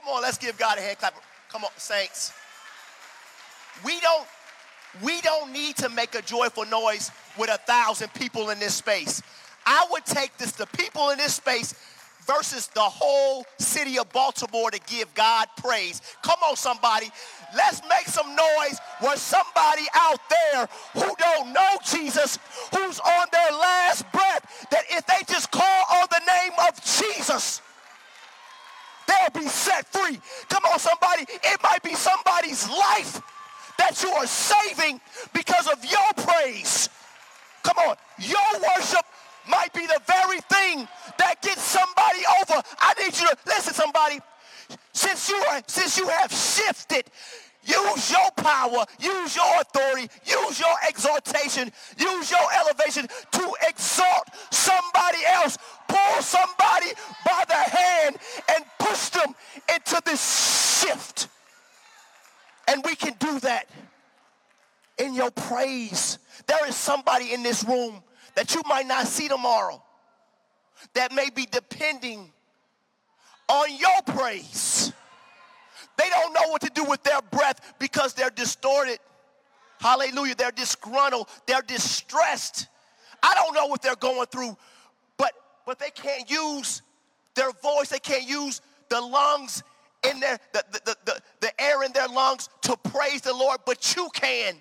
Come on, let's give God a hand clap. Come on, saints. We don't need to make a joyful noise with 1,000 people in this space. I would take this, the people in this space versus the whole city of Baltimore to give God praise. Come on, somebody. Let's make some noise where somebody out there who don't know Jesus, who's on their last breath, that if they just call on the name of Jesus, they'll be set free. Come on, somebody. It might be somebody's life that you are saving because of your praise. Come on. Your worship might be the very thing that gets somebody over. I need you to listen, somebody. Since you have shifted, use your power, use your authority, use your exaltation, use your elevation to exalt somebody else. Pull somebody by the hand and push them into this shift. And we can do that in your praise. There is somebody in this room that you might not see tomorrow that may be depending on your praise. They don't know what to do with their breath because they're distorted. Hallelujah. They're disgruntled. They're distressed. I don't know what they're going through, but they can't use their voice. They can't use the lungs in their, the air in their lungs to praise the Lord, but you can.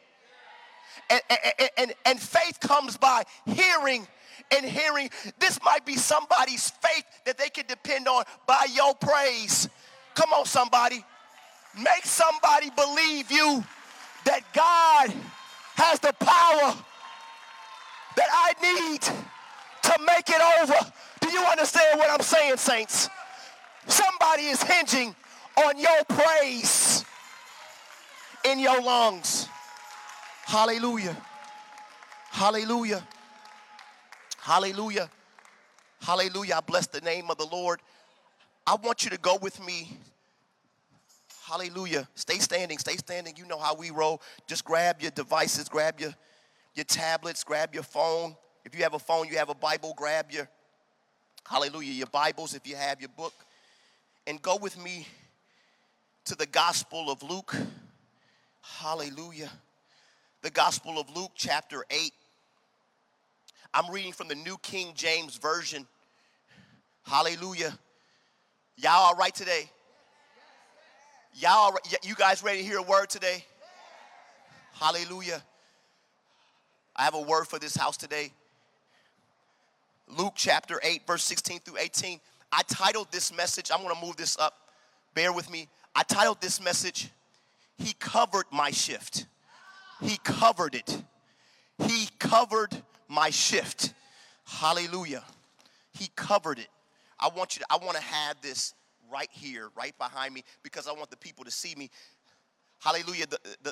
And faith comes by hearing and hearing. This might be somebody's faith that they can depend on by your praise. Come on, somebody. Make somebody believe you that God has the power that I need to make it over. Do you understand what I'm saying, saints? Somebody is hinging on your praise in your lungs. Hallelujah. Hallelujah. Hallelujah. Hallelujah. I bless the name of the Lord. I want you to go with me. Hallelujah. Stay standing. Stay standing. You know how we roll. Just grab your devices. Grab your tablets. Grab your phone. If you have a phone, you have a Bible. Grab your, hallelujah, your Bibles if you have your book. And go with me to the Gospel of Luke. Hallelujah. The Gospel of Luke, chapter 8. I'm reading from the New King James Version. Hallelujah. Y'all all right today? Y'all all right? You guys ready to hear a word today? Hallelujah. I have a word for this house today. Luke chapter 8, verse 16 through 18. I titled this message, I'm going to move this up. Bear with me. I titled this message, He Covered My Shift. He covered it. He covered my shift. Hallelujah. He covered it. I want to have this right here, right behind me, because I want the people to see me. Hallelujah.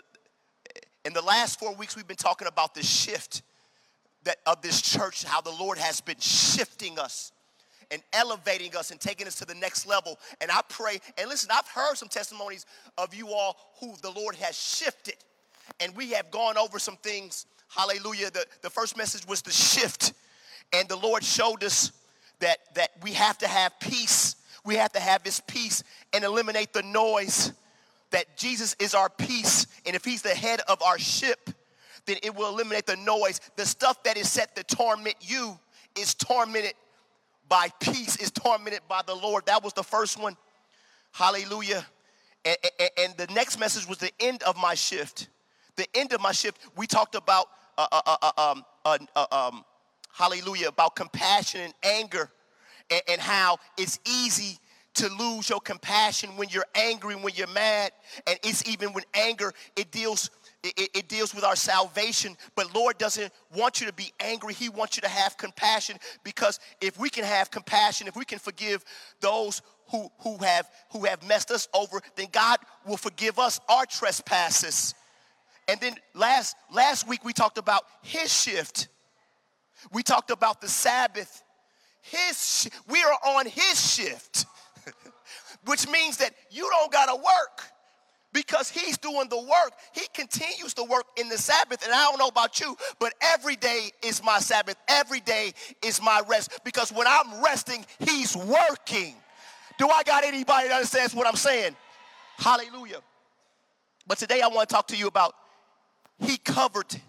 In the last 4 weeks, we've been talking about the shift of this church, how the Lord has been shifting us and elevating us and taking us to the next level. And I pray, and listen, I've heard some testimonies of you all who the Lord has shifted. And we have gone over some things. Hallelujah. The first message was the shift. And the Lord showed us that we have to have peace. We have to have His peace and eliminate the noise. That Jesus is our peace. And if He's the head of our ship, then it will eliminate the noise. The stuff that is set to torment you is tormented by peace, is tormented by the Lord. That was the first one. Hallelujah. And the next message was the end of my shift. The end of my shift, we talked about, hallelujah, about compassion and anger and how it's easy to lose your compassion when you're angry, when you're mad. And it's even when anger, it deals with our salvation. But Lord doesn't want you to be angry. He wants you to have compassion, because if we can have compassion, if we can forgive those who have messed us over, then God will forgive us our trespasses. And then last week we talked about His shift. We talked about the Sabbath. We are on His shift, which means that you don't got to work because He's doing the work. He continues to work in the Sabbath. And I don't know about you, but every day is my Sabbath. Every day is my rest, because when I'm resting, He's working. Do I got anybody that understands what I'm saying? Hallelujah. But today I want to talk to you about he covers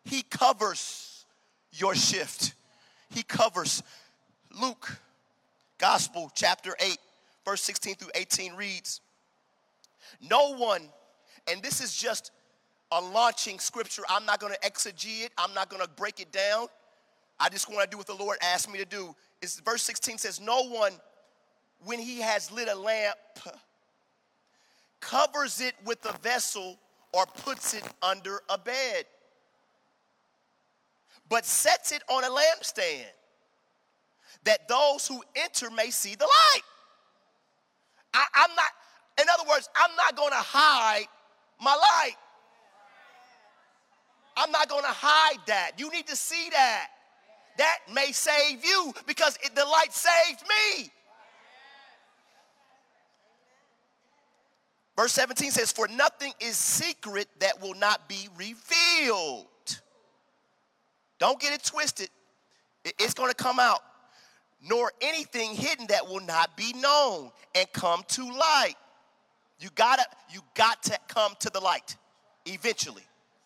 your shift. He covers. Luke, Gospel, chapter 8, verse 16 through 18 reads, no one, and this is just a launching scripture. I'm not going to exegete it. I'm not going to break it down. I just want to do what the Lord asked me to do. Verse 16 says, no one, when he has lit a lamp, covers it with a vessel or puts it under a bed, but sets it on a lampstand, that those who enter may see the light. I'm not, in other words, I'm not going to hide my light. I'm not going to hide that. You need to see that. That may save you because the light saved me. Verse 17 says, for nothing is secret that will not be revealed. Don't get it twisted. It's going to come out. Nor anything hidden that will not be known and come to light. You got to come to the light eventually.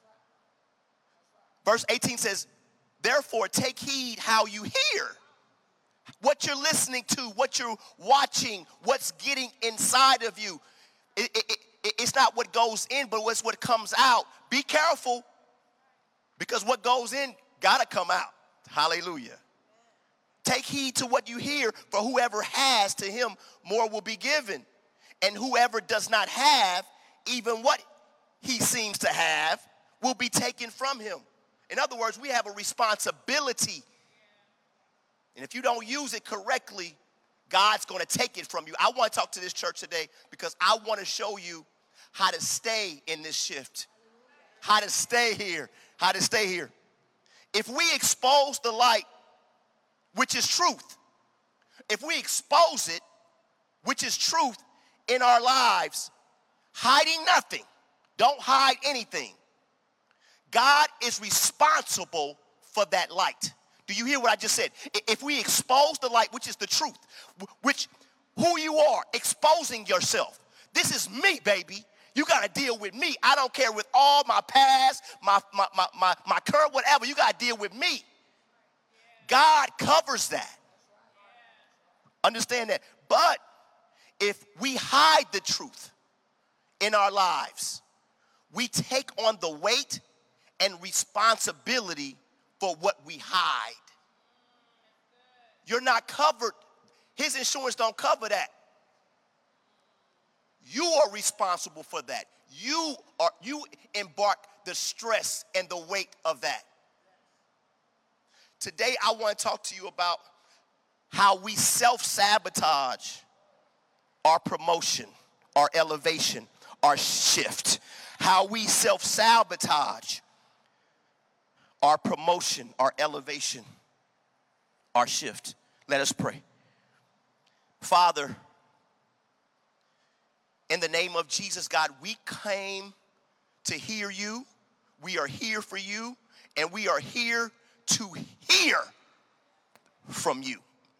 Verse 18 says, therefore take heed how you hear. What you're listening to, what you're watching, what's getting inside of you. It's not what goes in, but it's what comes out. Be careful, because what goes in got to come out. Hallelujah. Take heed to what you hear, for whoever has, to him more will be given. And whoever does not have, even what he seems to have, will be taken from him. In other words, we have a responsibility. And if you don't use it correctly, God's going to take it from you. I want to talk to this church today because I want to show you how to stay in this shift. How to stay here. How to stay here. If we expose the light, which is truth, if we expose it, which is truth in our lives, hiding nothing, don't hide anything. God is responsible for that light. Do you hear what I just said? If we expose the light, which is the truth, which who you are, exposing yourself. This is me, baby. You got to deal with me. I don't care with all my past, my current, whatever. You got to deal with me. God covers that. Understand that. But if we hide the truth in our lives, we take on the weight and responsibility for what we hide. You're not covered. His insurance don't cover that. You are responsible for that. You embark the stress and the weight of that. Today I want to talk to you about how we self-sabotage our promotion, our elevation, our shift. How we self-sabotage our promotion, our elevation, our shift. Let us pray. Father, in the name of Jesus, God, we came to hear you. We are here for you, and we are here to hear from you.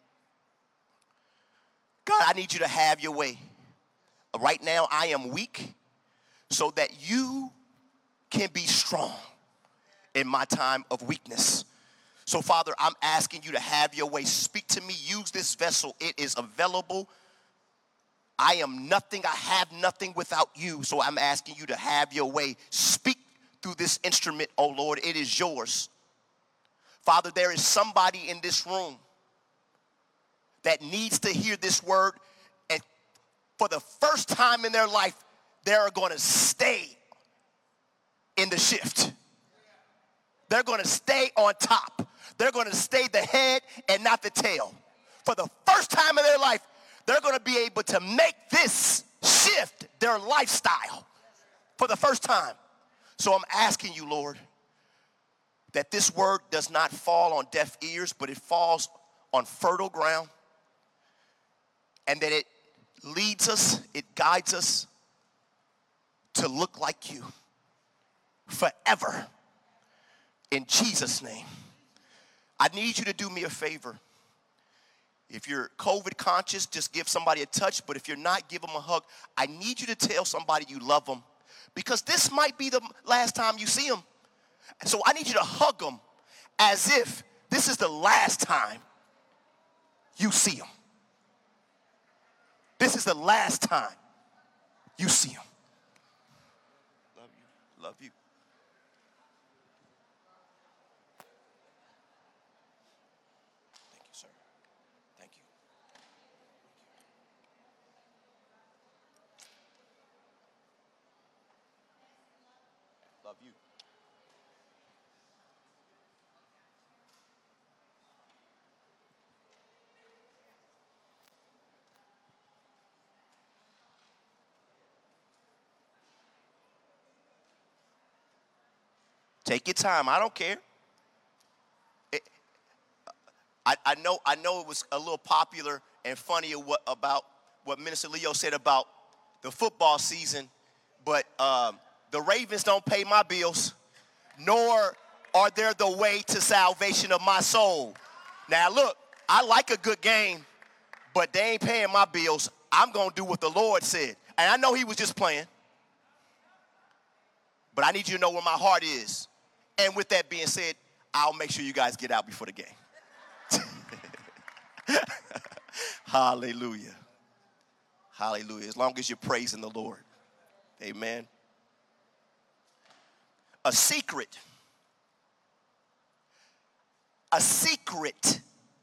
God, I need you to have your way. Right now, I am weak so that you can be strong in my time of weakness. So, Father, I'm asking you to have your way. Speak to me. Use this vessel. It is available. I am nothing. I have nothing without you. So I'm asking you to have your way. Speak through this instrument, oh Lord. It is yours. Father, there is somebody in this room that needs to hear this word. And for the first time in their life, they're going to stay in the shift. They're going to stay on top. They're going to stay the head and not the tail. For the first time in their life, they're going to be able to make this shift their lifestyle for the first time. So I'm asking you, Lord, that this word does not fall on deaf ears, but it falls on fertile ground, and that it leads us, it guides us to look like you forever. In Jesus' name. I need you to do me a favor. If you're COVID conscious, just give somebody a touch. But if you're not, give them a hug. I need you to tell somebody you love them, because this might be the last time you see them. So I need you to hug them as if this is the last time you see them. This is the last time you see them. Love you. Love you. Thank you, sir. Thank you. Love you. Take your time. I don't care. I know it was a little popular and funny about what Minister Leo said about the football season, but the Ravens don't pay my bills, nor are they the way to salvation of my soul. Now look, I like a good game, but they ain't paying my bills. I'm going to do what the Lord said. And I know he was just playing, but I need you to know where my heart is. And with that being said, I'll make sure you guys get out before the game. Hallelujah. Hallelujah. As long as you're praising the Lord. Amen. A secret. A secret.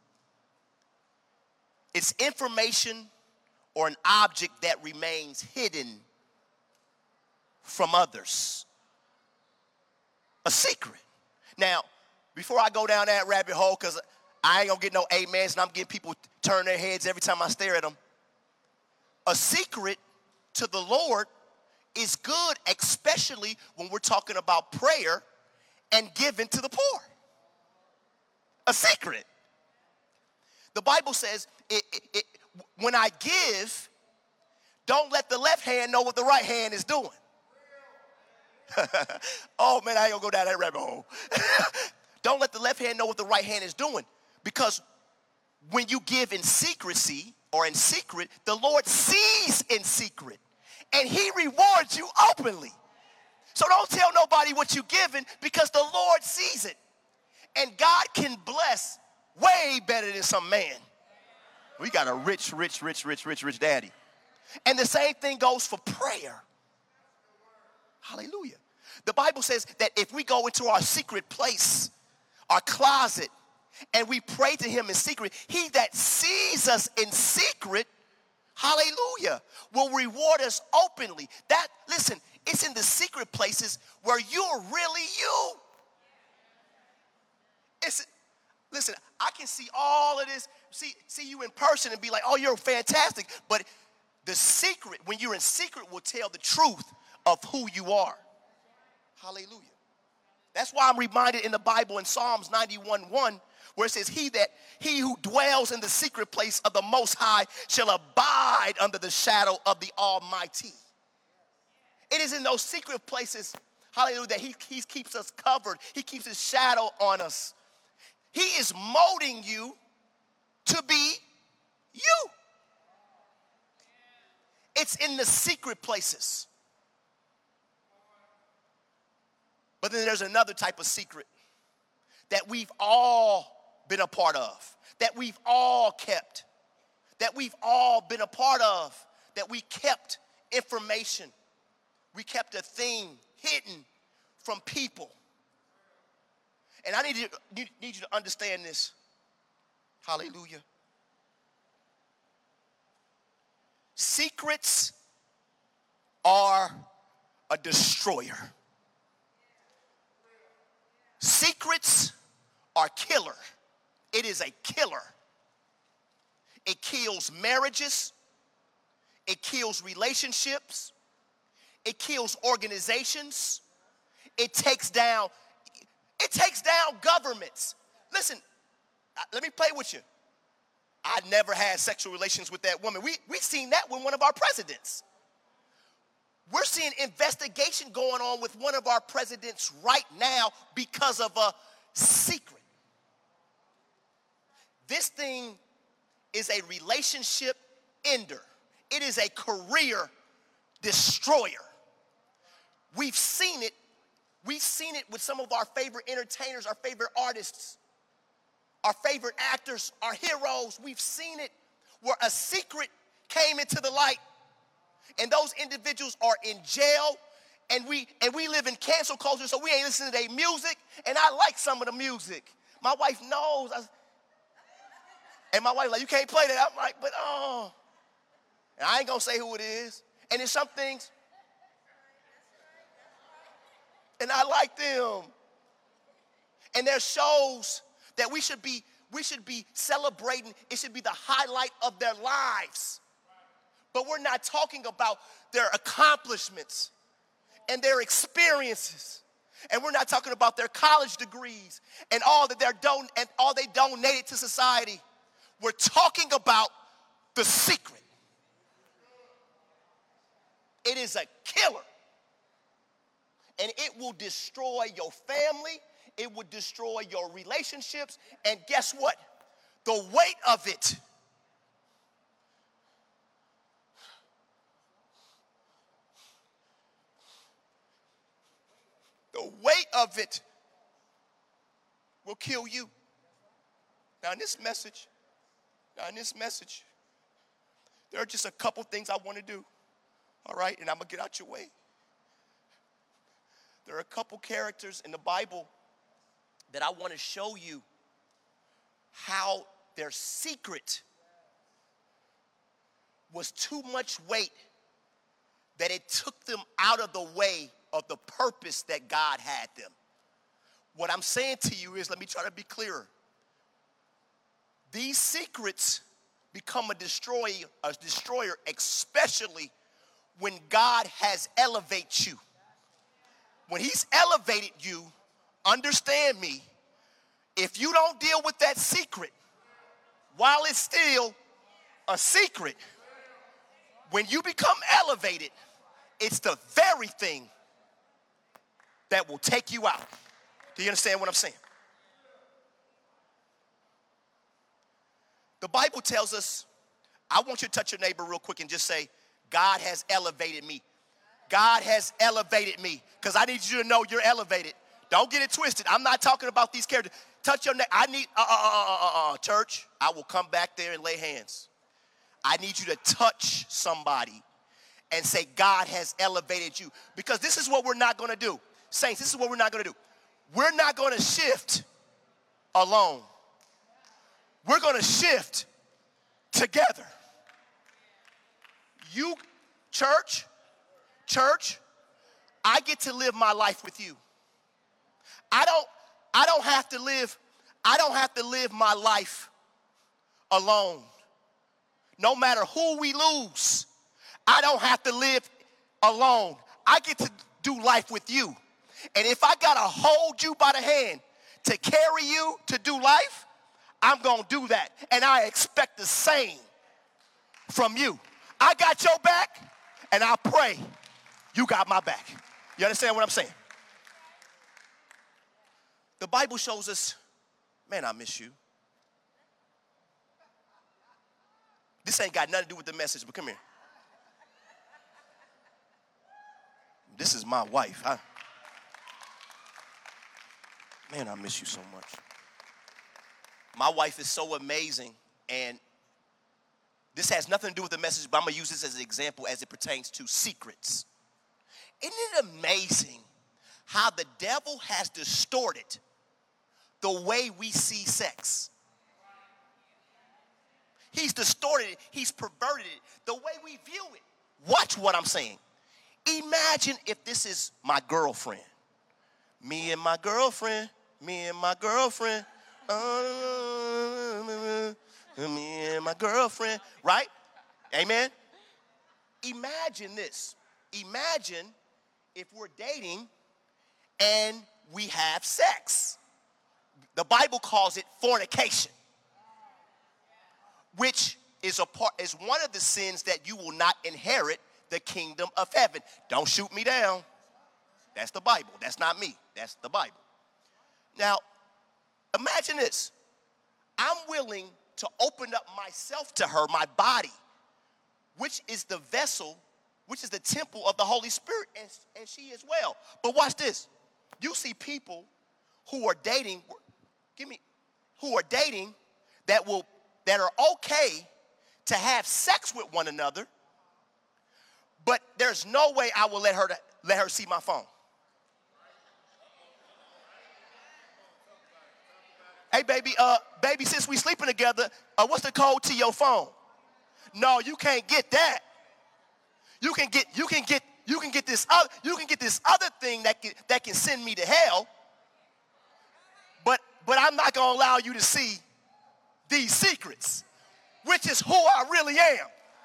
It's information or an object that remains hidden from others. A secret. Now, before I go down that rabbit hole, because I ain't going to get no amens, and I'm getting people turn their heads every time I stare at them. A secret to the Lord is good, especially when we're talking about prayer and giving to the poor. A secret. The Bible says, when I give, don't let the left hand know what the right hand is doing. Oh, man, I ain't going to go down that rabbit hole. Don't let the left hand know what the right hand is doing. Because when you give in secrecy or in secret, the Lord sees in secret. And he rewards you openly. So don't tell nobody what you're giving, because the Lord sees it. And God can bless way better than some man. We got a rich daddy. And the same thing goes for prayer. Hallelujah. The Bible says that if we go into our secret place, our closet, and we pray to him in secret, he that sees us in secret, hallelujah, will reward us openly. That, listen, it's in the secret places where you're really you. Listen, I can see all of this, see you in person and be like, oh, you're fantastic. But the secret, when you're in secret, will tell the truth of who you are. Hallelujah. That's why I'm reminded in the Bible in Psalms 91:1, where it says, he who dwells in the secret place of the Most High shall abide under the shadow of the Almighty. It is in those secret places, hallelujah, that he keeps us covered. He keeps his shadow on us. He is molding you to be you. It's in the secret places. But then there's another type of secret that we've all been a part of, that we've all kept, that we've all been a part of, that we kept information. We kept a thing hidden from people. And I need you to understand this. Hallelujah. Secrets are a destroyer. Secrets are killer. It is a killer. It kills marriages. It kills relationships. It kills organizations. It takes down governments. Listen, let me play with you. I never had sexual relations with that woman. We've seen that with one of our presidents. We're seeing investigation going on with one of our presidents right now because of a secret. This thing is a relationship ender. It is a career destroyer. We've seen it. We've seen it with some of our favorite entertainers, our favorite artists, our favorite actors, our heroes. We've seen it where a secret came into the light, and those individuals are in jail, and we live in cancel culture, so we ain't listening to their music, and I like some of the music. My wife knows. And my wife like, you can't play that. I'm like, but oh. And I ain't gonna say who it is. And there's some things, and I like them. And there's shows that we should be celebrating. It should be the highlight of their lives. But we're not talking about their accomplishments and their experiences. And we're not talking about their college degrees and all that all they donated to society. We're talking about the secret. It is a killer. And it will destroy your family. It will destroy your relationships. And guess what? The weight of it will kill you. Now in this message, there are just a couple things I want to do. All right, and I'm going to get out your way. There are a couple characters in the Bible that I want to show you how their secret was too much weight that it took them out of the way of the purpose that God had them. What I'm saying to you is, let me try to be clearer. These secrets become a destroyer, especially when God has elevated you. When he's elevated you, understand me, if you don't deal with that secret, while it's still a secret, when you become elevated, it's the very thing that will take you out. Do you understand what I'm saying? The Bible tells us, I want you to touch your neighbor real quick and just say, God has elevated me. God has elevated me. Because I need you to know you're elevated. Don't get it twisted. I'm not talking about these characters. Touch your neighbor. I need, church, I will come back there and lay hands. I need you to touch somebody and say, God has elevated you. Because this is what we're not going to do. Saints, this is what we're not going to do. We're not going to shift alone. We're going to shift together. You, church, I get to live my life with you. I don't have to live my life alone. No matter who we lose, I don't have to live alone. I get to do life with you. And if I got to hold you by the hand to carry you to do life, I'm going to do that. And I expect the same from you. I got your back, and I pray you got my back. You understand what I'm saying? The Bible shows us, man, I miss you. This ain't got nothing to do with the message, but come here. This is my wife. Man, I miss you so much. My wife is so amazing, and this has nothing to do with the message, but I'm going to use this as an example as it pertains to secrets. Isn't it amazing how the devil has distorted the way we see sex? He's distorted it. He's perverted it. The way we view it. Watch what I'm saying. Imagine if this is my girlfriend. Me and my girlfriend. Me and my girlfriend. Me and my girlfriend. Right? Amen? Imagine this. Imagine if we're dating and we have sex. The Bible calls it fornication, which is one of the sins that you will not inherit the kingdom of heaven. Don't shoot me down. That's the Bible. That's not me. That's the Bible. Now, imagine this. I'm willing to open up myself to her, my body, which is the vessel, which is the temple of the Holy Spirit, and she is well. But watch this. You see people who are dating, that are okay to have sex with one another, but there's no way I will let her see my phone. Hey, baby, since we sleeping together, what's the code to your phone? No, you can't get that. You can get this other thing that can send me to hell. But I'm not gonna allow you to see these secrets, which is who I really am.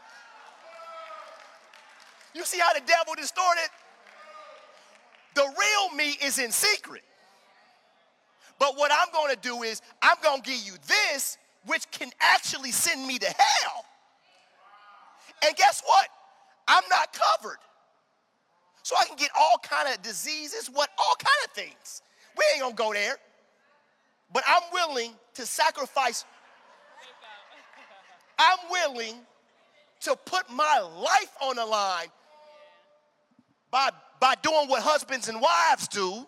You see how the devil distorted? The real me is in secret. But what I'm going to do is I'm going to give you this, which can actually send me to hell. And guess what? I'm not covered. So I can get all kind of diseases, all kind of things. We ain't going to go there. But I'm willing to sacrifice. I'm willing to put my life on the line by doing what husbands and wives do,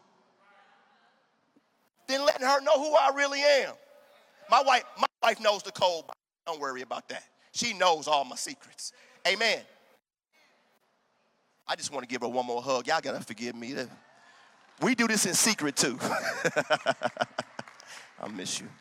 then letting her know who I really am. My wife knows the code. Don't worry about that. She knows all my secrets. Amen. I just want to give her one more hug. Y'all got to forgive me. We do this in secret too. I miss you.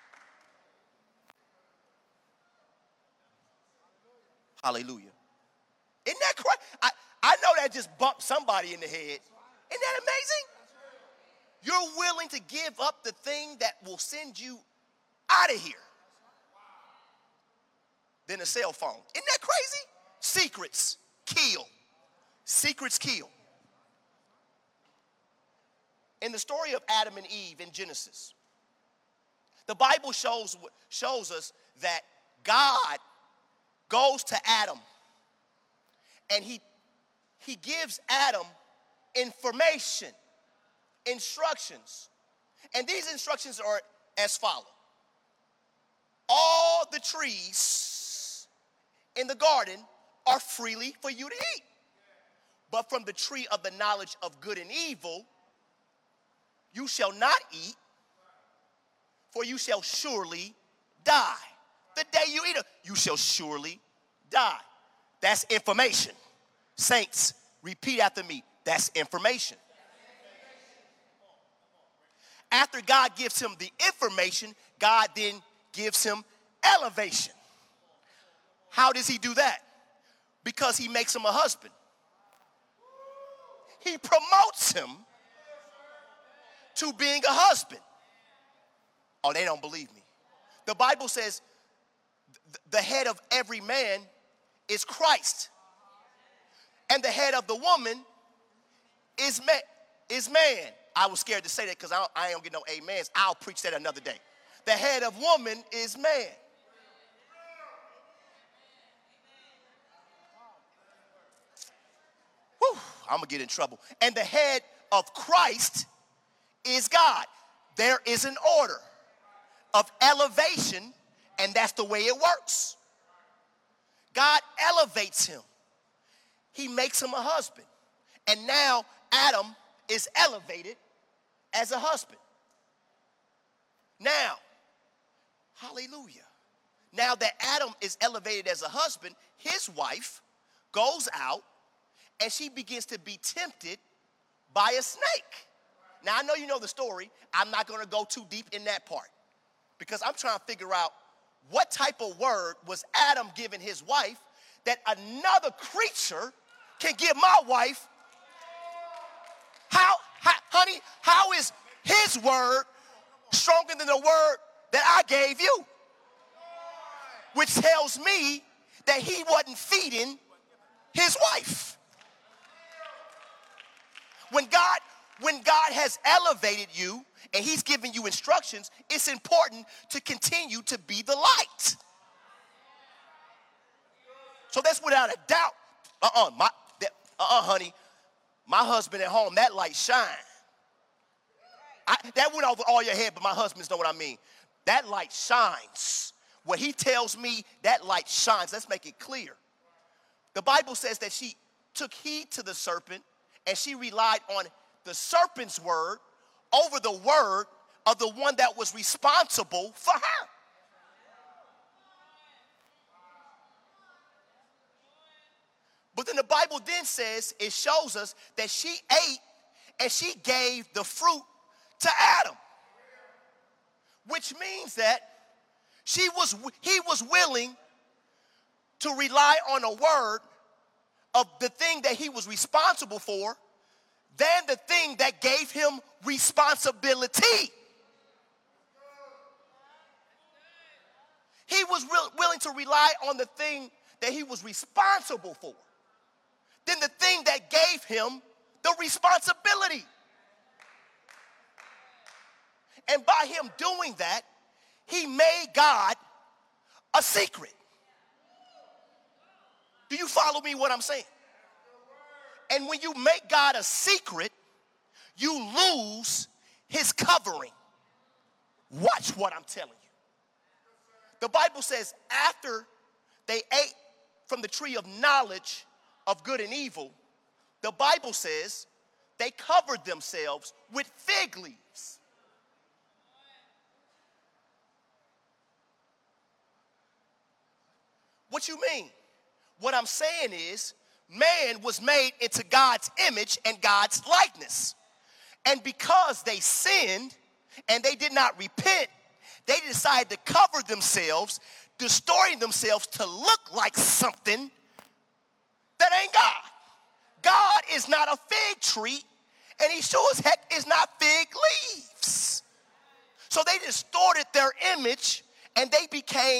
Hallelujah. Isn't that crazy? I know that just bumped somebody in the head. Isn't that amazing? You're willing to give up the thing that will send you out of here than a cell phone. Isn't that crazy? Secrets kill. Secrets kill. In the story of Adam and Eve in Genesis, the Bible shows us that God goes to Adam and he gives Adam information, instructions. And these instructions are as follows. All the trees in the garden are freely for you to eat. But from the tree of the knowledge of good and evil, you shall not eat, for you shall surely die. The day you eat it, you shall surely die. That's information. Saints, repeat after me. That's information. After God gives him the information, God then gives him elevation. How does he do that? Because he makes him a husband. He promotes him to being a husband. Oh, they don't believe me. The Bible says the head of every man is Christ. And the head of the woman is man. I was scared to say that because I don't get no amens. I'll preach that another day. The head of woman is man. Whew, I'm going to get in trouble. And the head of Christ is God. There is an order of elevation, and that's the way it works. God elevates him. He makes him a husband. And now Adam is elevated as a husband. Now, hallelujah. Now that Adam is elevated as a husband, his wife goes out and she begins to be tempted by a snake. Now, I know you know the story. I'm not going to go too deep in that part because I'm trying to figure out what type of word was Adam giving his wife that another creature can give my wife. Honey, how is his word stronger than the word that I gave you? Which tells me that he wasn't feeding his wife. When God has elevated you and he's giving you instructions, it's important to continue to be the light. So that's without a doubt. Honey, my husband at home, that light shine. That went over all your head, but my husbands know what I mean. That light shines When he tells me that light shines, let's make it clear. The Bible says that she took heed to the serpent and she relied on the serpent's word over the word of the one that was responsible for her. But then the Bible then says, it shows us that she ate and she gave the fruit to Adam. Which means that he was willing to rely on a word of the thing that he was responsible for than the thing that gave him responsibility. He was willing to rely on the thing that he was responsible for than the thing that gave him the responsibility. And by him doing that, he made God a secret. Do you follow me what I'm saying? And when you make God a secret, you lose his covering. Watch what I'm telling you. The Bible says after they ate from the tree of knowledge of good and evil, the Bible says they covered themselves with fig leaves. What you mean? What I'm saying is, man was made into God's image and God's likeness. And because they sinned and they did not repent, they decided to cover themselves, distorting themselves to look like something that ain't God. God is not a fig tree, and he sure as heck is not fig leaves. So they distorted their image, and they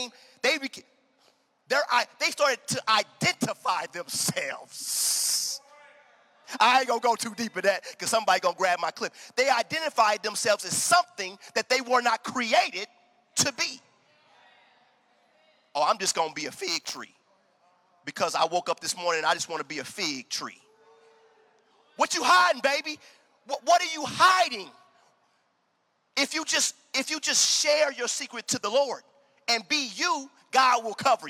started to identify themselves. I ain't gonna go too deep in that because somebody gonna grab my clip. They identified themselves as something that they were not created to be. Oh, I'm just gonna be a fig tree because I woke up this morning and I just want to be a fig tree. What you hiding, baby? What are you hiding? If you just share your secret to the Lord and be you, God will cover you.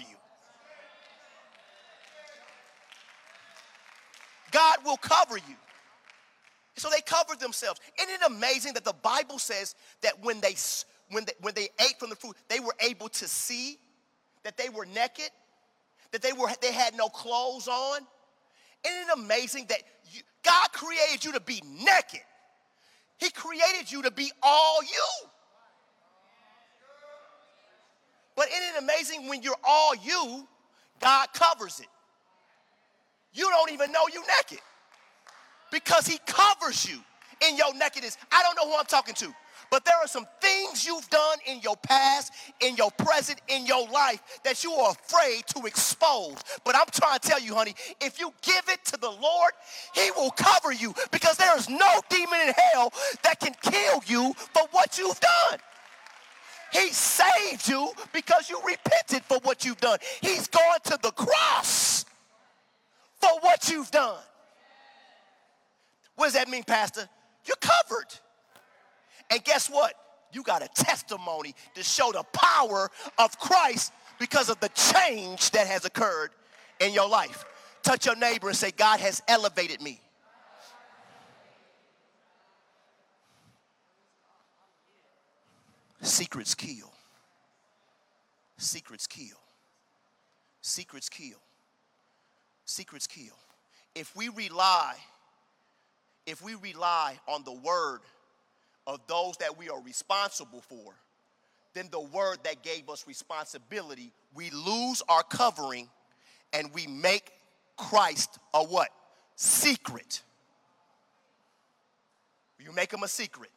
God will cover you. So they covered themselves. Isn't it amazing that the Bible says that when they ate from the fruit, they were able to see that they were naked, that they had no clothes on? Isn't it amazing that God created you to be naked? He created you to be all you. But isn't it amazing when you're all you, God covers it? You don't even know you're naked because he covers you in your nakedness. I don't know who I'm talking to, but there are some things you've done in your past, in your present, in your life that you are afraid to expose. But I'm trying to tell you, honey, if you give it to the Lord, he will cover you because there is no demon in hell that can kill you for what you've done. He saved you because you repented for what you've done. He's gone to the cross for what you've done. What does that mean, Pastor? You're covered. And guess what? You got a testimony to show the power of Christ because of the change that has occurred in your life. Touch your neighbor and say, God has elevated me. Secrets kill. Secrets kill. Secrets kill. Secrets kill. If we rely on the word of those that we are responsible for, then the word that gave us responsibility, we lose our covering and we make Christ a what? Secret. You make him a secret.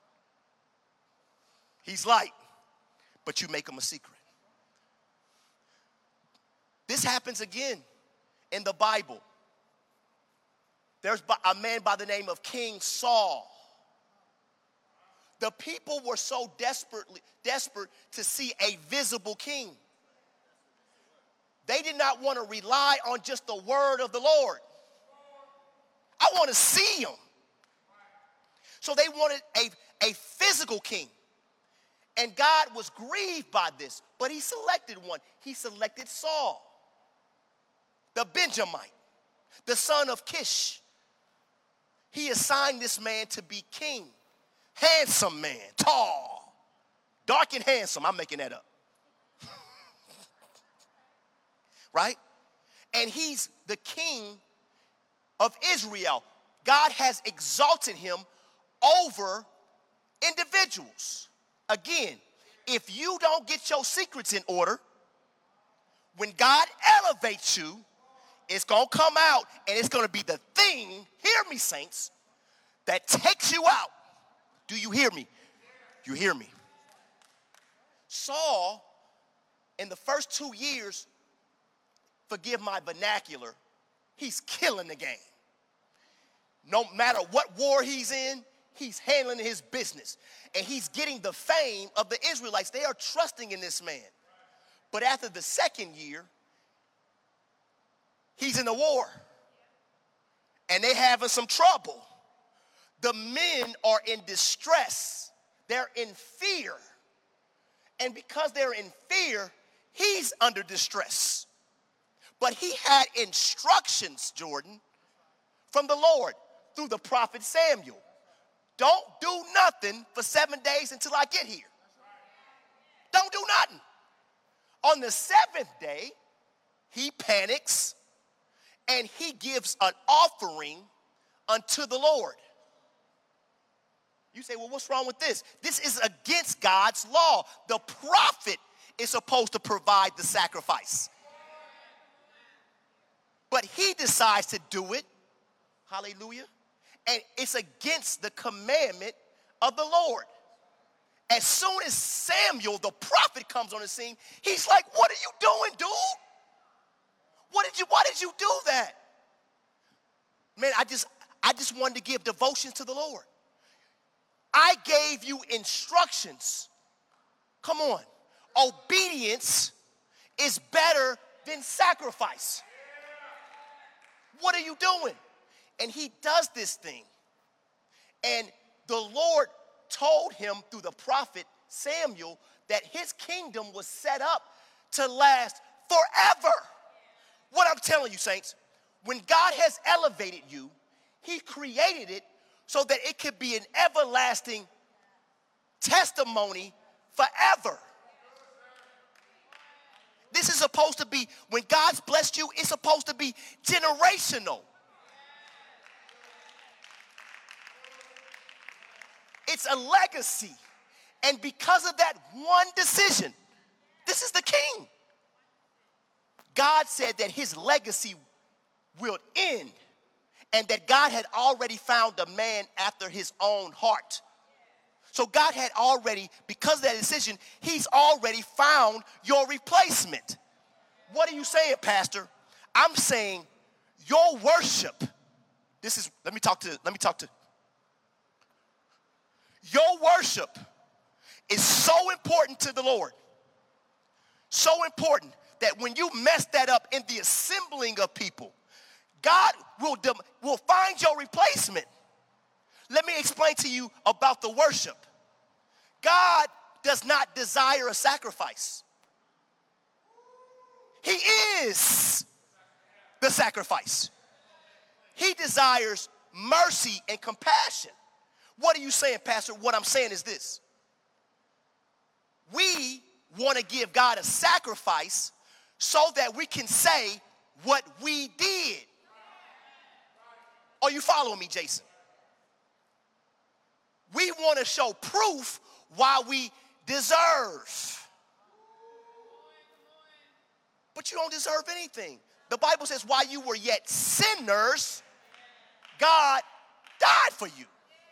He's light, but you make him a secret. This happens again in the Bible. There's a man by the name of King Saul. The people were so desperate to see a visible king. They did not want to rely on just the word of the Lord. I want to see him. So they wanted a physical king. And God was grieved by this, but he selected one. He selected Saul, the Benjamite, the son of Kish. He assigned this man to be king. Handsome man, tall, dark and handsome. I'm making that up. Right? And he's the king of Israel. God has exalted him over individuals. Again, if you don't get your secrets in order, when God elevates you, it's going to come out and it's going to be the thing, hear me, saints, that takes you out. Do you hear me? You hear me? Saul, in the first 2 years, forgive my vernacular, he's killing the game. No matter what war he's in, he's handling his business. And he's getting the fame of the Israelites. They are trusting in this man. But after the second year, he's in the war. And they're having some trouble. The men are in distress. They're in fear. And because they're in fear, he's under distress. But he had instructions, Jordan, from the Lord through the prophet Samuel. Don't do nothing for 7 days until I get here. Don't do nothing. On the seventh day, he panics and he gives an offering unto the Lord. You say, well, what's wrong with this? This is against God's law. The prophet is supposed to provide the sacrifice. But he decides to do it. Hallelujah. And it's against the commandment of the Lord. As soon as Samuel, the prophet, comes on the scene, he's like, what are you doing, dude? Why did you do that? Man, I just wanted to give devotions to the Lord. I gave you instructions. Come on. Obedience is better than sacrifice. What are you doing? And he does this thing. And the Lord told him through the prophet Samuel that his kingdom was set up to last forever. What I'm telling you, saints, when God has elevated you, he created it so that it could be an everlasting testimony forever. This is supposed to be, when God's blessed you, it's supposed to be generational. It's a legacy. And because of that one decision, this is the king. God said that his legacy will end and that God had already found a man after his own heart. So God had already, because of that decision, he's already found your replacement. What are you saying, Pastor? I'm saying your worship, let me talk to. Your worship is so important to the Lord. So important that when you mess that up in the assembling of people, God will find your replacement. Let me explain to you about the worship. God does not desire a sacrifice. He is the sacrifice. He desires mercy and compassion. What are you saying, Pastor? What I'm saying is this. We want to give God a sacrifice so that we can say what we did. Are you following me, Jason? We want to show proof why we deserve. But you don't deserve anything. The Bible says while you were yet sinners, God died for you.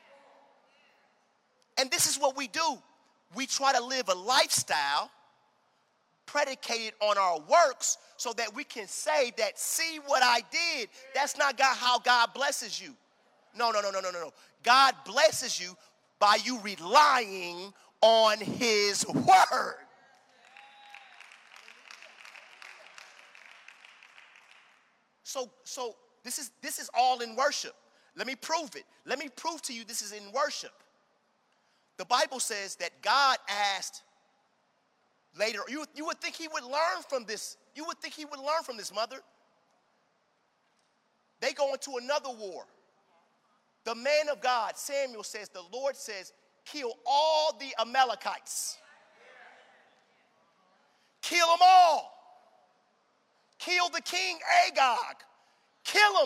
And this is what we do. We try to live a lifestyle predicated on our works so that we can say that, see what I did. That's not how God blesses you. No. God blesses you by you relying on his word. So this is all in worship. Let me prove it. Let me prove to you this is in worship. The Bible says that God asked later, you would think he would learn from this. You would think he would learn from this, mother. They go into another war. The man of God, Samuel, says, the Lord says, kill all the Amalekites. Kill them all. Kill the king Agag. Kill him.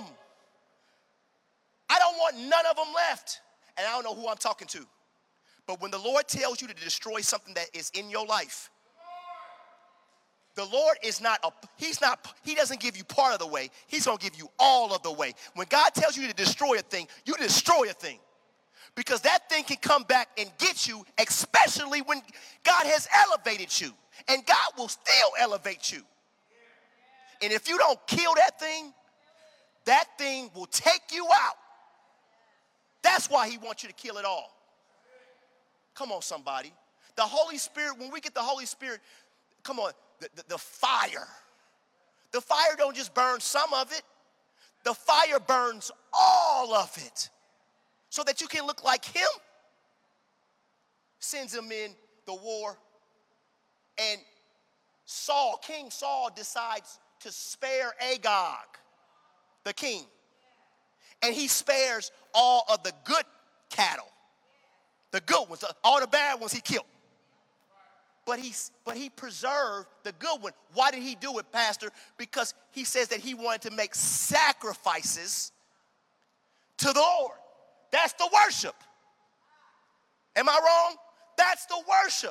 I don't want none of them left. And I don't know who I'm talking to. But when the Lord tells you to destroy something that is in your life, the Lord is he doesn't give you part of the way. He's going to give you all of the way. When God tells you to destroy a thing, you destroy a thing. Because that thing can come back and get you, especially when God has elevated you. And God will still elevate you. And if you don't kill that thing will take you out. That's why he wants you to kill it all. Come on, somebody. The Holy Spirit, when we get the Holy Spirit, come on, the fire. The fire don't just burn some of it. The fire burns all of it. So that you can look like him. Sends him in the war. And King Saul decides to spare Agag, the king. And he spares all of the good cattle. The good ones, all the bad ones he killed. But he preserved the good one. Why did he do it, Pastor? Because he says that he wanted to make sacrifices to the Lord. That's the worship. Am I wrong? That's the worship.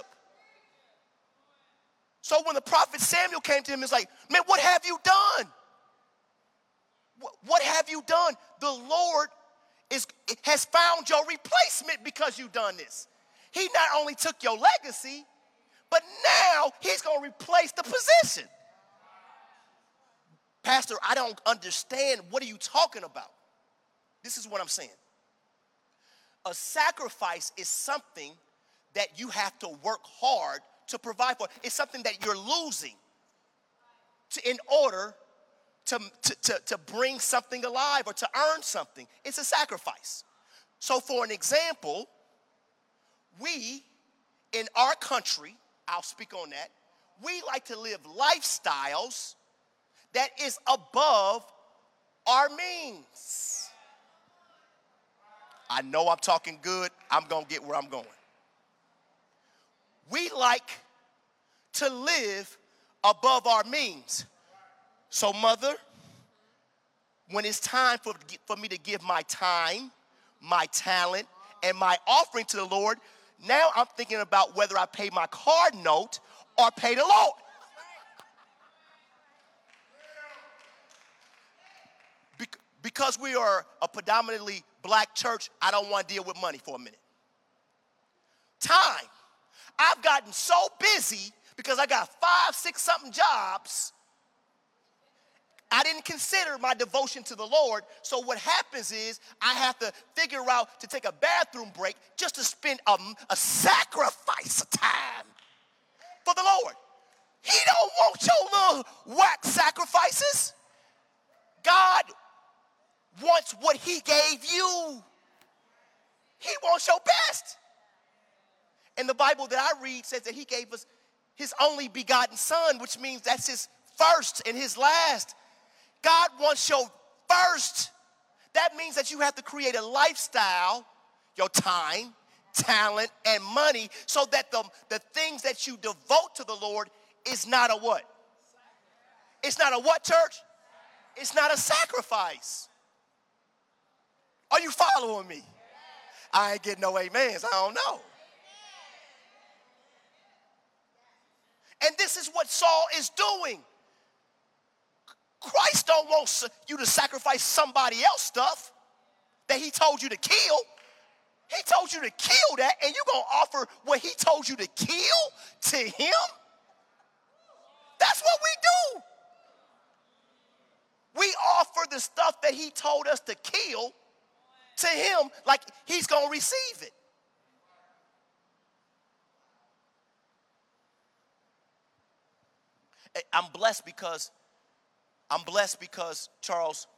So when the prophet Samuel came to him, he's like, man, what have you done? What have you done? The Lord has found your replacement because you've done this. He not only took your legacy, but now he's going to replace the position. Pastor, I don't understand. What are you talking about? This is what I'm saying. A sacrifice is something that you have to work hard to provide for. It's something that you're losing in order to bring something alive or to earn something. It's a sacrifice. So for an example, we in our country, I'll speak on that, we like to live lifestyles that is above our means. I know I'm talking good. I'm going to get where I'm going. We like to live above our means. So, mother, when it's time for me to give my time, my talent, and my offering to the Lord, now I'm thinking about whether I pay my card note or pay the Lord. Because we are a predominantly black church, I don't want to deal with money for a minute. Time. I've gotten so busy because I got 5, 6 something jobs. I didn't consider my devotion to the Lord. So what happens is I have to figure out to take a bathroom break just to spend a sacrifice of time for the Lord. He don't want your little whack sacrifices. God wants what he gave you. He wants your best. And the Bible that I read says that he gave us his only begotten son, which means that's his first and his last. God wants your first. That means that you have to create a lifestyle, your time, talent, and money, so that the things that you devote to the Lord is not a what? It's not a what, church? It's not a sacrifice. Are you following me? I ain't getting no amens. I don't know. And this is what Saul is doing. Christ don't want you to sacrifice somebody else's stuff that he told you to kill. He told you to kill that, and you're going to offer what he told you to kill to him? That's what we do. We offer the stuff that he told us to kill to him like he's going to receive it. I'm blessed because, Charles,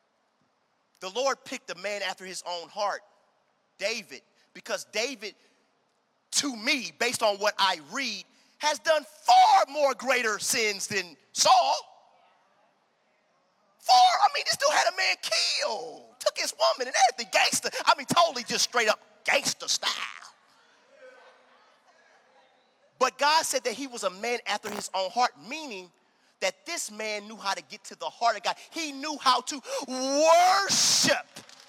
the Lord picked a man after his own heart, David, because David to me, based on what I read, has done far more greater sins than Saul. This dude had a man killed, took his woman and everything, gangster. Totally just straight up gangster style. But God said that he was a man after his own heart, meaning that this man knew how to get to the heart of God. He knew how to worship.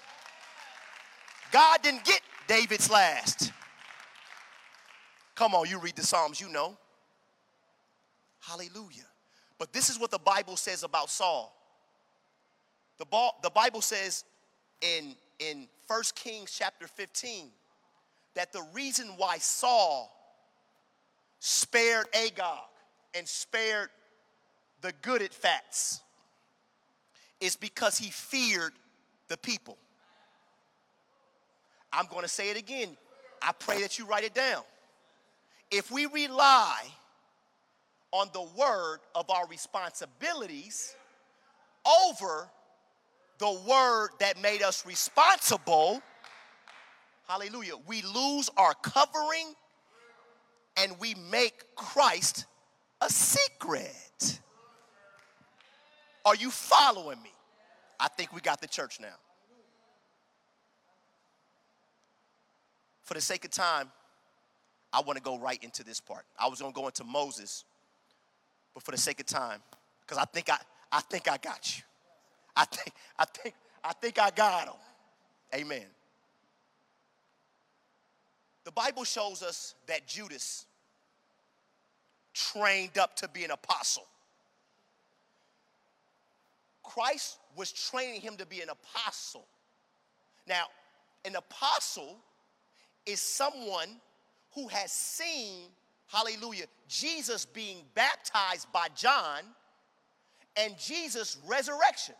God didn't get David's last. Come on, you read the Psalms, you know. Hallelujah. But this is what the Bible says about Saul. The Bible says in 1 Kings chapter 15 that the reason why Saul spared Agag and spared the good at fats is because he feared the people. I'm going to say it again. I pray that you write it down. If we rely on the word of our responsibilities over the word that made us responsible, hallelujah, we lose our covering and we make Christ a secret. Are you following me? I think we got the church now. For the sake of time, I want to go right into this part. I was going to go into Moses, but for the sake of time, because I think I got you. I think I got him. Amen. The Bible shows us that Judas trained up to be an apostle. Christ was training him to be an apostle. Now, an apostle is someone who has seen, hallelujah, Jesus being baptized by John and Jesus' resurrection.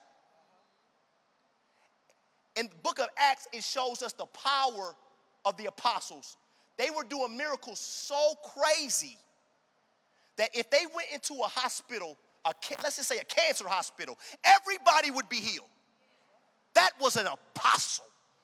In the book of Acts, it shows us the power of the apostles. They were doing miracles so crazy that if they went into a hospital, let's just say a cancer hospital, everybody would be healed. That was an apostle.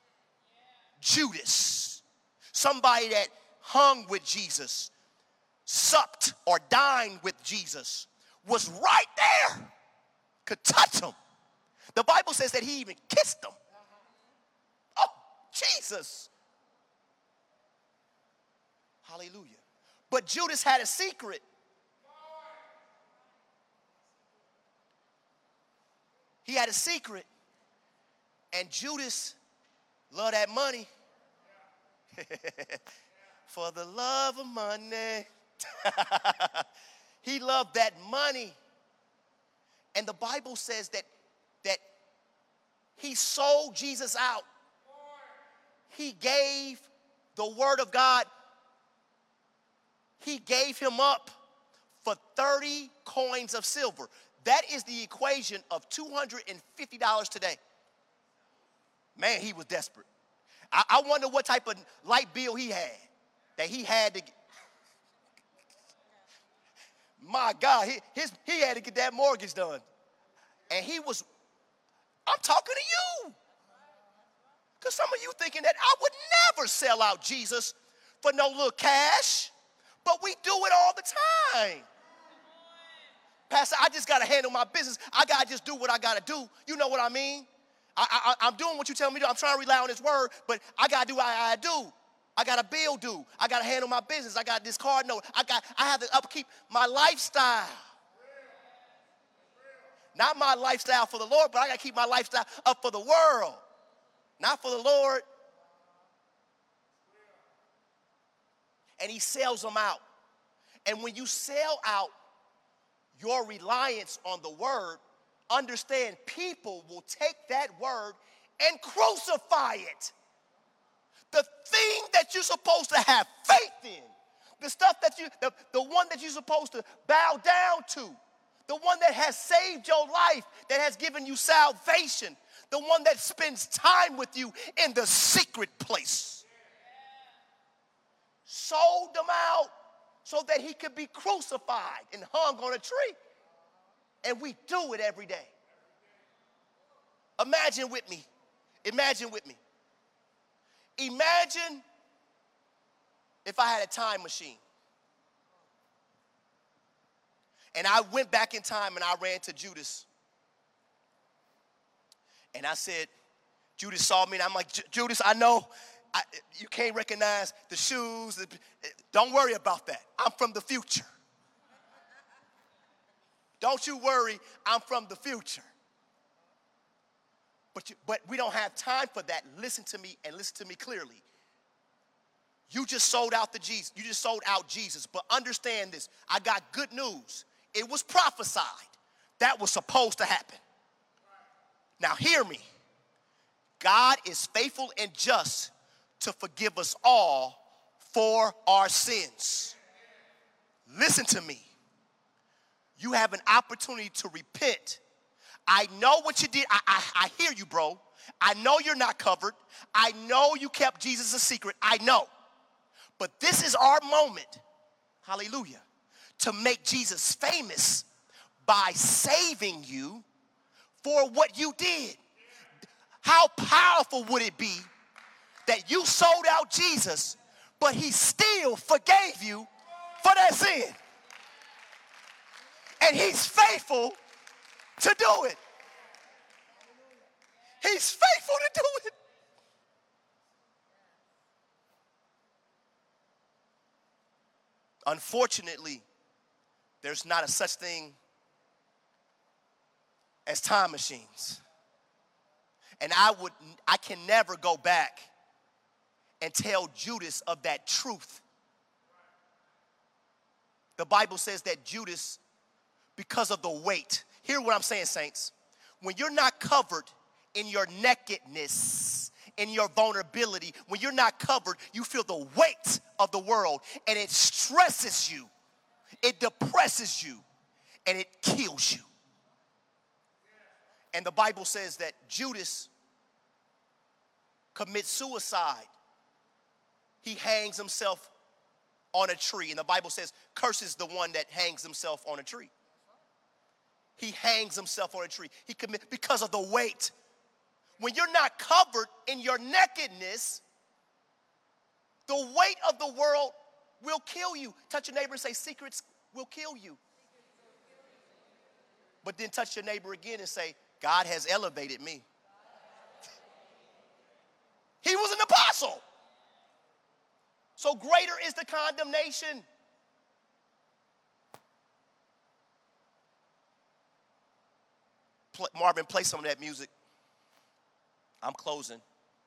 Judas, somebody that hung with Jesus, supped or dined with Jesus, was right there, could touch him. The Bible says that he even kissed him. Oh, Jesus. Hallelujah. But Judas had a secret. He had a secret. And Judas loved that money. For the love of money. He loved that money. And the Bible says that he sold Jesus out. He gave the word of God. He gave him up for 30 coins of silver. That is the equation of $250 today. Man, he was desperate. I wonder what type of light bill he had that he had to get. My God, he had to get that mortgage done. And I'm talking to you. Because some of you thinking that I would never sell out Jesus for no little cash. But we do it all the time. Pastor, I just got to handle my business. I got to just do what I got to do. You know what I mean? I'm doing what you tell me to do. I'm trying to rely on his word, but I got to do what I do. I got a bill due. I got to handle my business. I got this card note. I have to upkeep my lifestyle. Not my lifestyle for the Lord, but I got to keep my lifestyle up for the world. Not for the Lord. And he sells them out. And when you sell out your reliance on the word, understand people will take that word and crucify it. The thing that you're supposed to have faith in, the stuff that the one that you're supposed to bow down to, the one that has saved your life, that has given you salvation, the one that spends time with you in the secret place. Sold them out so that he could be crucified and hung on a tree. And we do it every day. Imagine with me. Imagine if I had a time machine and I went back in time and I ran to Judas and I said, Judas saw me and I'm like, Judas, I know you can't recognize the shoes. Don't worry about that. I'm from the future. Don't you worry, I'm from the future. But we don't have time for that. Listen to me and listen to me clearly. You just sold out the Jesus. You just sold out Jesus. But understand this. I got good news. It was prophesied. That was supposed to happen. Now hear me. God is faithful and just to forgive us all for our sins. Listen to me. You have an opportunity to repent. I know what you did. I hear you, bro. I know you're not covered. I know you kept Jesus a secret. I know. But this is our moment, hallelujah, to make Jesus famous by saving you for what you did. How powerful would it be that you sold out Jesus, but he still forgave you for that sin? And he's faithful to do it. He's faithful to do it. Unfortunately, there's not a such thing as time machines. And I can never go back and tell Judas of that truth. The Bible says that Judas, because of the weight, hear what I'm saying, saints. When you're not covered in your nakedness, in your vulnerability, when you're not covered, you feel the weight of the world and it stresses you, it depresses you, and it kills you. And the Bible says that Judas commits suicide. He hangs himself on a tree. And the Bible says, curses the one that hangs himself on a tree. He hangs himself on a tree. He commits because of the weight. When you're not covered in your nakedness, the weight of the world will kill you. Touch your neighbor and say, secrets will kill you. But then touch your neighbor again and say, God has elevated me. He was an apostle. So greater is the condemnation. Marvin, play some of that music. I'm closing.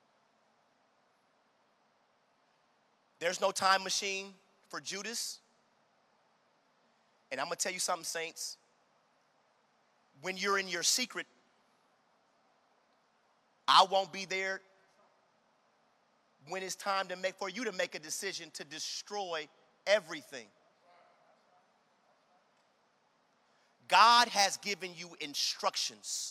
There's no time machine for Judas. And I'm going to tell you something, saints. When you're in your secret, I won't be there when it's time for you to make a decision to destroy everything. God has given you instructions.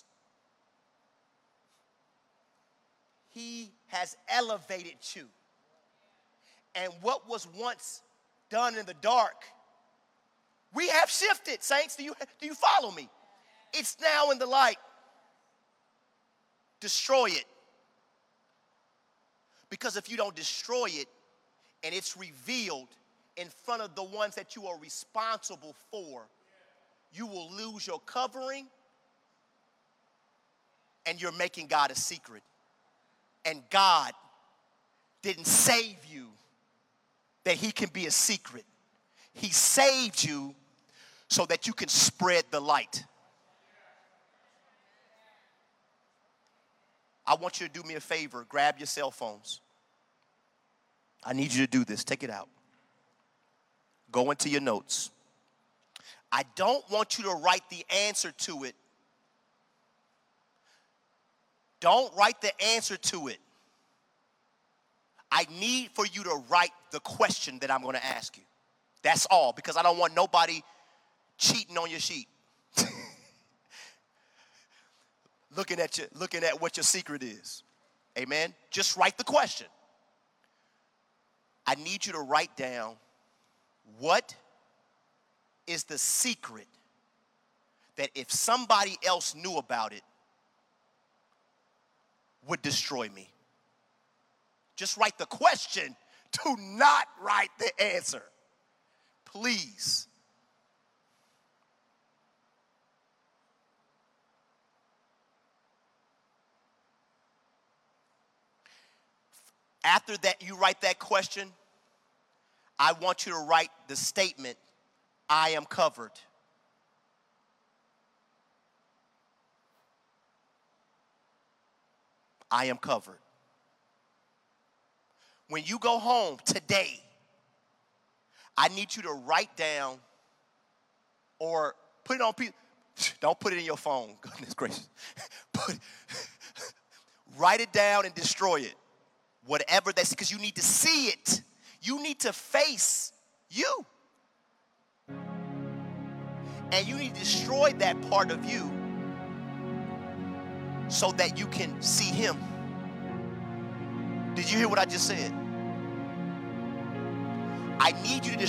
He has elevated you. And what was once done in the dark, we have shifted, saints. Do you follow me? It's now in the light. Destroy it. Because if you don't destroy it and it's revealed in front of the ones that you are responsible for, you will lose your covering and you're making God a secret. And God didn't save you that he can be a secret. He saved you so that you can spread the light. I want you to do me a favor. Grab your cell phones. I need you to do this. Take it out. Go into your notes. I don't want you to write the answer to it. Don't write the answer to it. I need for you to write the question that I'm going to ask you. That's all, because I don't want nobody cheating on your sheet. looking at what your secret is. Amen. Just write the question. I need you to write down, what is the secret that if somebody else knew about it would destroy me? Just write the question. Do not write the answer. Please. After that, you write that question, I want you to write the statement, I am covered. I am covered. When you go home today, I need you to write down or put it on people. Don't put it in your phone. Goodness gracious. Write it down and destroy it. Whatever that's, because you need to see it. You need to face you. And you need to destroy that part of you so that you can see him. Did you hear what I just said? I need you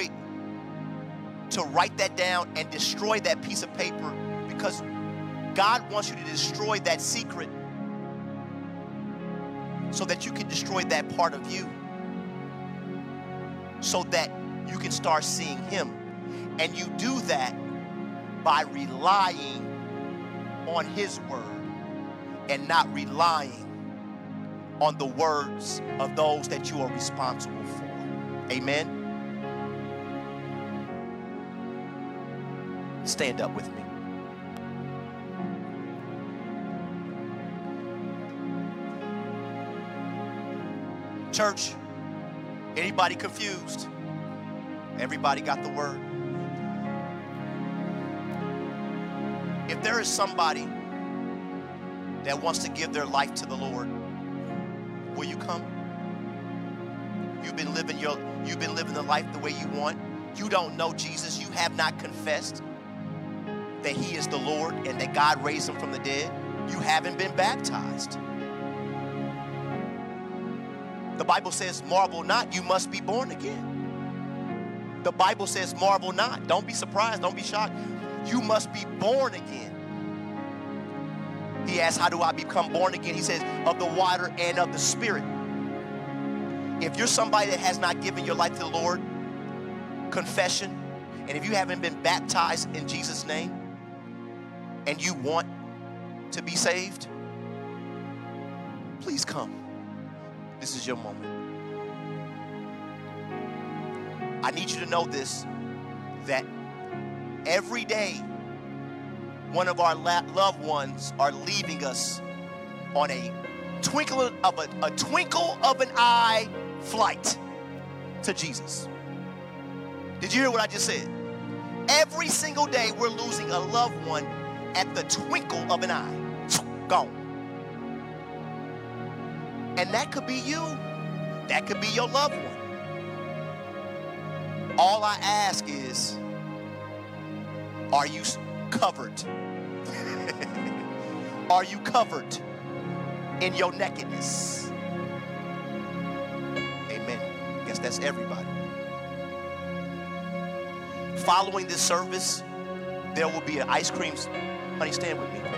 to write that down and destroy that piece of paper, because God wants you to destroy that secret so that you can destroy that part of you, so that you can start seeing him. And you do that by relying on his word and not relying on the words of those that you are responsible for. Amen. Stand up with me. Church, anybody confused? Everybody got the word? If there is somebody that wants to give their life to the Lord, will you come? You've been living the life the way you want. You don't know Jesus. You have not confessed that he is the Lord and that God raised him from the dead. You haven't been baptized. The Bible says, marvel not, you must be born again. The Bible says, marvel not. Don't be surprised. Don't be shocked. You must be born again. He asked, how do I become born again? He says, of the water and of the Spirit. If you're somebody that has not given your life to the Lord, confession, and if you haven't been baptized in Jesus' name, and you want to be saved, please come. This is your moment. I need you to know this, that every day, one of our loved ones are leaving us on a twinkle of an eye flight to Jesus. Did you hear what I just said? Every single day, we're losing a loved one at the twinkle of an eye. Gone. And that could be you. That could be your loved one. All I ask is, are you covered? Are you covered in your nakedness? Amen. I guess that's everybody. Following this service, there will be an ice cream. Honey, stand with me, okay?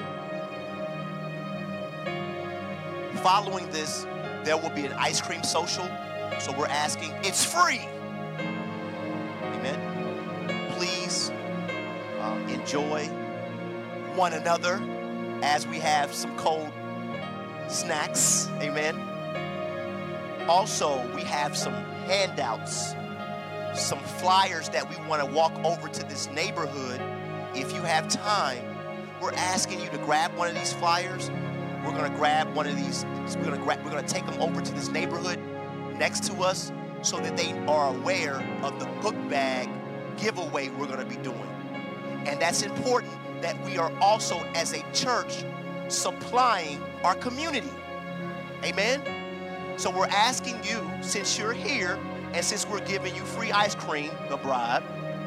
Following this, there will be an ice cream social. So we're asking, it's free. Amen. Please enjoy one another as we have some cold snacks. Amen. Also, we have some handouts, some flyers that we want to walk over to this neighborhood. If you have time, we're asking you to grab one of these flyers. We're going to grab one of these. We're going to take them over to this neighborhood next to us so that they are aware of the book bag giveaway we're going to be doing. And that's important that we are also, as a church, supplying our community. Amen? So we're asking you, since you're here and since we're giving you free ice cream, the bribe,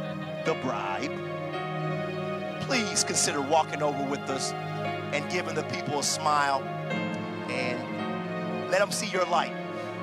please consider walking over with us and giving the people a smile and let them see your light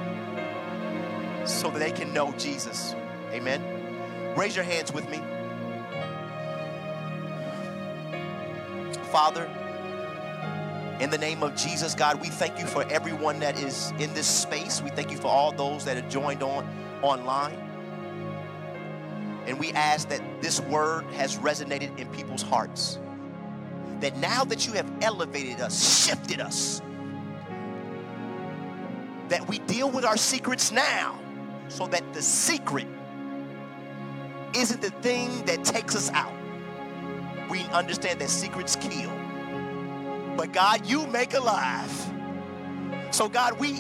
so that they can know Jesus. Amen. Raise your hands with me. Father, In the name of Jesus, God, we thank you for everyone that is in this space. We thank you for all those that have joined online. And we ask that this word has resonated in people's hearts. That now that you have elevated us, shifted us, that we deal with our secrets now, so that the secret isn't the thing that takes us out. We understand that secrets kill. But God, you make alive. So God, we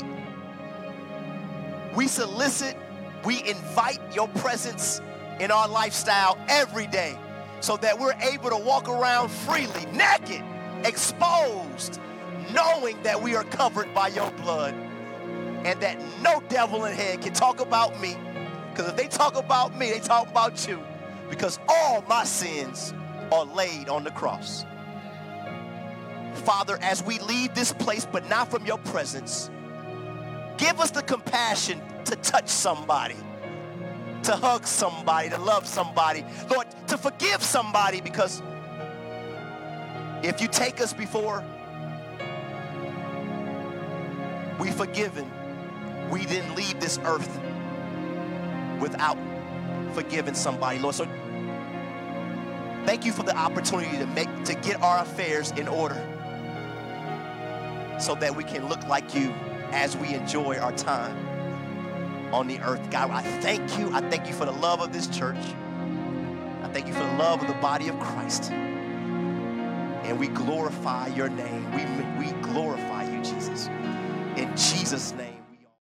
solicit, we invite your presence in our lifestyle every day so that we're able to walk around freely, naked, exposed, knowing that we are covered by your blood and that no devil in hell can talk about me. Because if they talk about me, they talk about you, because all my sins are laid on the cross. Father, as we leave this place, but not from your presence, give us the compassion to touch somebody, to hug somebody, to love somebody, Lord, to forgive somebody, because if you take us before we've forgiven, we didn't leave this earth without forgiving somebody, Lord. So thank you for the opportunity to get our affairs in order so that we can look like you as we enjoy our time on the earth. God, I thank you. I thank you for the love of this church. I thank you for the love of the body of Christ. And we glorify your name. We glorify you, Jesus. In Jesus' name.